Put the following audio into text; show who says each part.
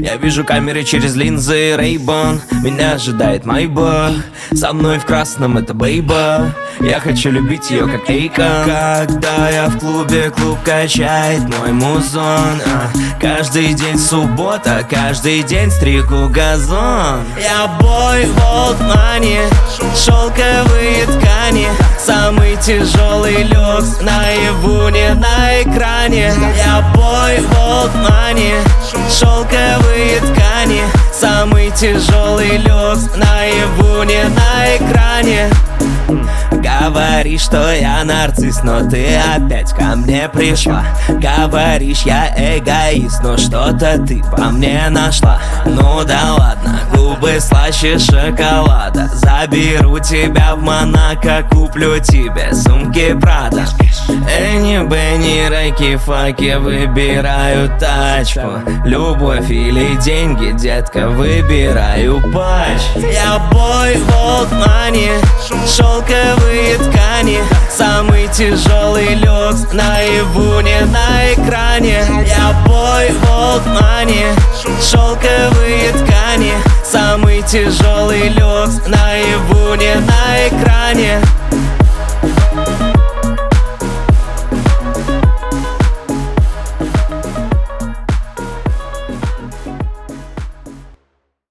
Speaker 1: Я вижу камеры через линзы Ray-Ban. Меня ожидает Майбах. Со мной в красном это бейба. Я хочу любить ее как Эйкон. Когда я в клубе, клуб качает мой музон. Каждый день суббота, каждый день стригу газон. Я бой в Old Money, шелковые ткани. Самый тяжелый люкс наяву, не на экране. Я бой в Old Money, шелковые ткани. Самый тяжелый люкс наяву, не на экране. Говоришь, что я нарцисс, но ты опять ко мне пришла. Говоришь, я эгоист, но что-то ты по мне нашла. Ну да ладно, губы слаще шоколада. Заберу тебя в Монако, куплю тебе сумки Прада. Энни, Бенни, рэки, факи, выбираю тачку. Любовь или деньги, детка, выбираю патч. Я бой в Old Money, шелковые ткани. Самый тяжелый люкс наяву, не на экране. Я бой в Old Money, шелковые ткани. Самый тяжелый люкс наяву, не на экране.